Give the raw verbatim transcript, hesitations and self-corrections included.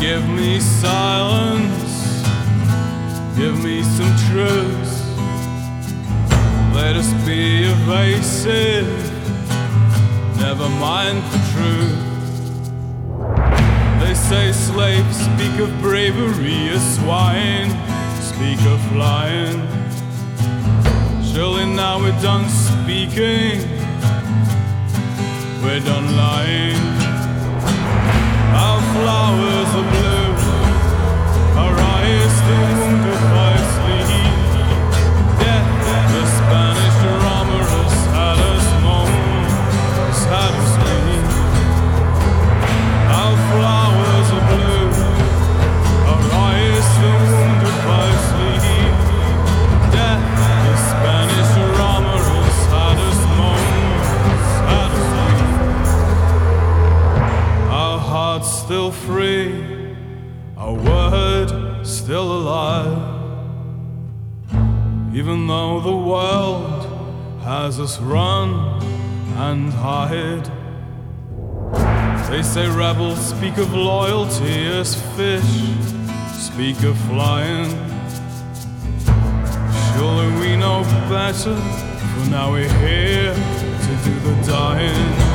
Give me silence, give me some truth. Let us be evasive, never mind the truth. They say slaves speak of bravery as swine speak of flying. Surely now we're done speaking, we're done lying. Our flowers are blue, our eyes still wounded by sleep. Death, the Spanish armorers had us moan, had us sleep. Our flowers are blue, our eyes still wounded by sleep. Death, the Spanish armorers had us moan, had us sleep. Our hearts still free, our word still alive. Even though the world has us run and hide. They say rebels speak of loyalty as fish speak of flying. Surely we know better, for now we're here to do the dying.